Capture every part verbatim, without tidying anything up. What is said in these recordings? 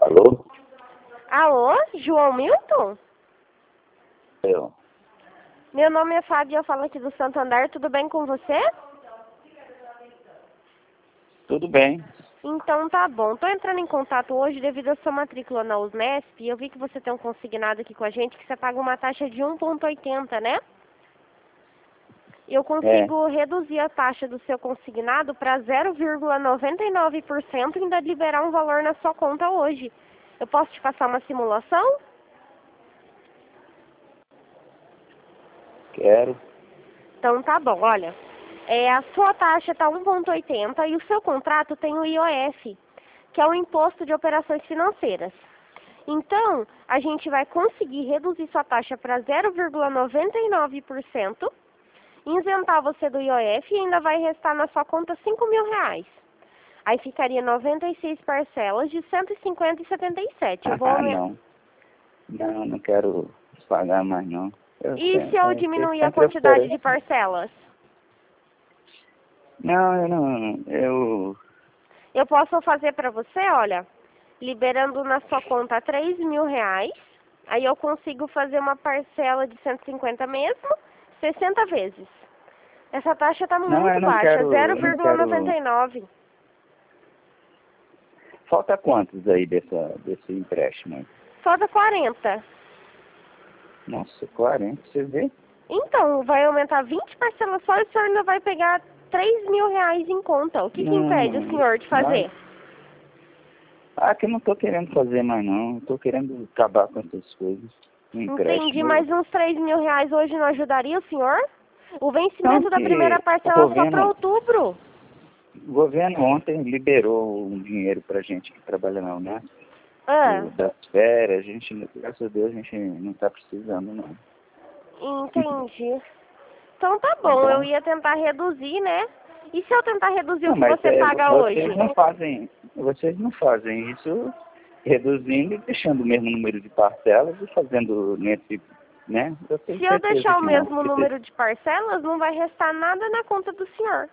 Alô? Alô, João Milton? Eu. Meu nome é Fábio, eu falo aqui do Santander, tudo bem com você? Tudo bem. Então tá bom, tô entrando em contato hoje devido à sua matrícula na USMESP e eu vi que você tem um consignado aqui com a gente que você paga uma taxa de um vírgula oitenta, né? Eu consigo É. reduzir a taxa do seu consignado para zero vírgula noventa e nove por cento e ainda liberar um valor na sua conta hoje. Eu posso te passar uma simulação? Quero. Então tá bom, olha. É, a sua taxa está um vírgula oitenta e o seu contrato tem o I O F, que é o Imposto de Operações Financeiras. Então, a gente vai conseguir reduzir sua taxa para zero vírgula noventa e nove por cento, isentar você do I O F e ainda vai restar na sua conta cinco mil reais. Aí ficaria noventa e seis parcelas de cento e cinquenta e setenta e sete. Eu vou Ah, aumentar. não. Não, não quero pagar mais, não. Eu E se eu sempre, eu diminuir a sempre quantidade de ofereço. parcelas? Não, eu não. Eu. Eu posso fazer para você, olha, liberando na sua conta três mil reais, aí eu consigo fazer uma parcela de cento e cinquenta mesmo, sessenta vezes. Essa taxa está Não, muito eu não baixa, quero. zero Eu não vírgula noventa quero. e nove. Falta quantos aí dessa, desse empréstimo aí? Falta quarenta. Nossa, quarenta, você vê? Então, vai aumentar vinte parcelas só e o senhor ainda vai pegar três mil reais em conta. O que que impede o Não. senhor de Não. fazer? Ah, que eu não tô querendo fazer mais, não. Eu tô querendo acabar com essas coisas. Um Entendi, empréstimo. mas uns três mil reais hoje não ajudaria o senhor? O Não, vencimento da primeira que o parcela só para governo. outubro. O governo ontem liberou um dinheiro pra gente que trabalha na Unesp, Ah, do- das férias. A gente, graças a Deus, a gente não está precisando, não. entendi. Então tá Tá bom, eu bom? ia tentar reduzir, né? E se eu tentar reduzir o Não, que mas você é, paga hoje? vocês não fazem, vocês não fazem isso reduzindo e deixando o mesmo número de parcelas e fazendo nesse, né? Eu tenho Se eu certeza deixar o que não. mesmo Porque vocês- número de parcelas, não vai restar nada na conta do senhor.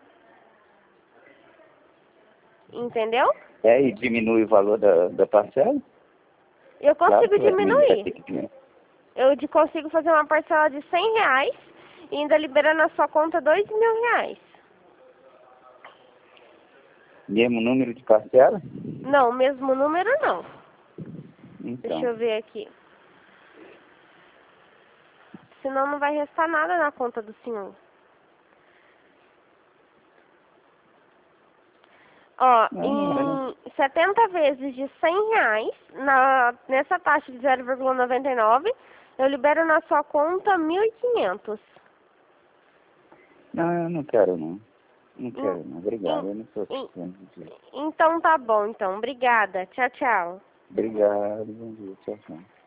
Entendeu? é, e diminui o valor da, da parcela, Eu claro consigo que vai, diminuir, vai diminuir. ter que diminuir. Eu de- consigo fazer uma parcela de cem reais e ainda liberar na sua conta dois mil reais. Mesmo número de parcela? Não, mesmo número não. Deixa Então. eu ver aqui. Senão não vai restar nada na conta do senhor. Ó, Não, não é, né? em setenta vezes de cem reais, na, nessa taxa de zero vírgula noventa e nove, eu libero na sua conta mil e quinhentos. Não, eu não quero não. Não Em- quero não. Obrigado. em- Eu não estou em- precisando disso. Então tá bom, então. Obrigada. Tchau, tchau. Obrigado. Bom dia. Tchau, tchau.